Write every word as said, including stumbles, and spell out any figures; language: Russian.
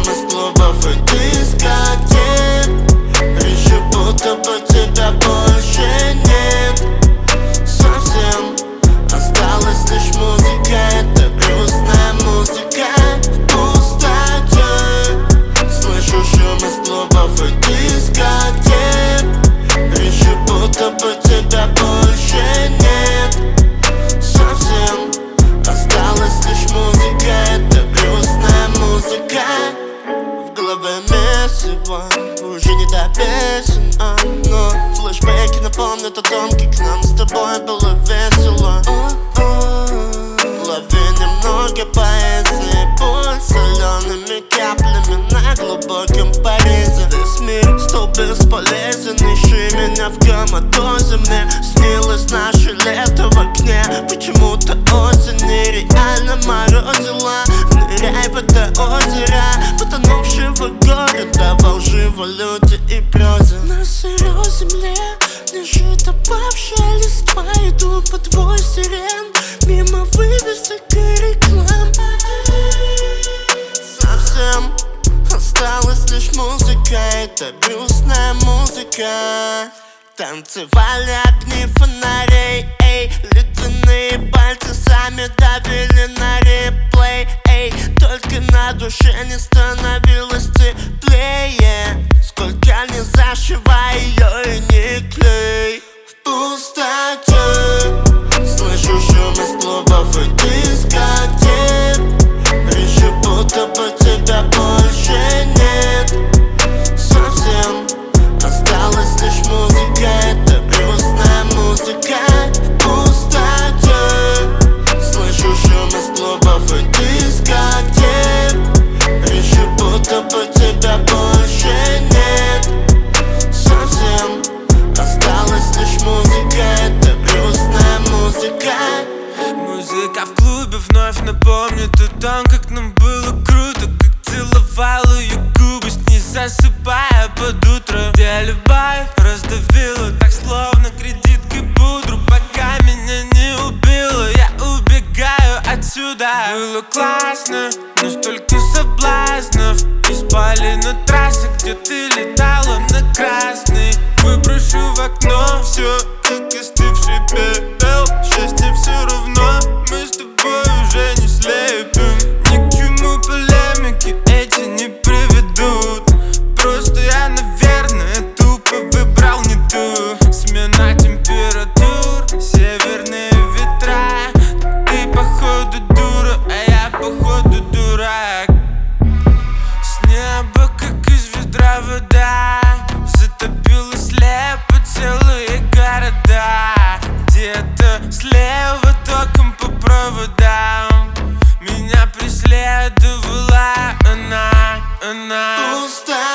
шум из клубов и дискотек. Ищу, будто бы тебя больше нет. Совсем осталась лишь музыка, это грустная музыка в пустоте. Слышу шум из клубов и дискотек. Ищу, будто бы тебя больше нет. Совсем осталась лишь музыка, это грустная музыка. В голове месиво, уже не до песен, а, но флешбеки напомнят о том, как нам с тобой было весело. Лови немного поэзии, боль солеными каплями на глубоком порезе. Весь мир стал бесполезен, ищи меня в коматозе. Мне снилось наше лето в окне, почему-то осень нереально морозила. Ныряй в это озеро потонувшего города во лжи, валюте и прозе. На сырой земле лежит опавшая листва, иду по твой сирен мимо вывесок и реклам. Совсем осталась лишь музыка, это грустная музыка. Танцевали огни фонарей, эй, ледяные пальцы сами давили на реплей, эй. Только на душе не становилось теплее, сколько не зашивай ее и не клей. В пустоте слышу шум из клубов и дискотек. Ищу, будто бы тебя больше нет. Совсем осталась лишь музыка, это грустная музыка в пустоте. Слышу шум из клубов и дискотек. Ищу, будто бы тебя больше нет. Совсем осталась лишь музыка, это грустная музыка. Музыка в клубе вновь напомнит о том, как нам было круто, как целовал ее губы, не засыпая под утро. Где любовь раздавила, так словно кредиткой пудру, пока меня не убила, я убегаю отсюда. Было классно, но столько соблазнов, и спали на трассе, где ты летала на красный. Выброшу в окно все, как остывший пепел. Счастье все равно, мы с тобой уже не слепим. Ни к чему полемики эти не приведут. Просто я, наверное, тупо выбрал не ту. Смена температур, северные ветра. Ты походу дура, а я походу дурак. С неба, как из ведра вода, затопила слепо целые города. Где-то слева током по проводам меня преследовала она, она. Пустота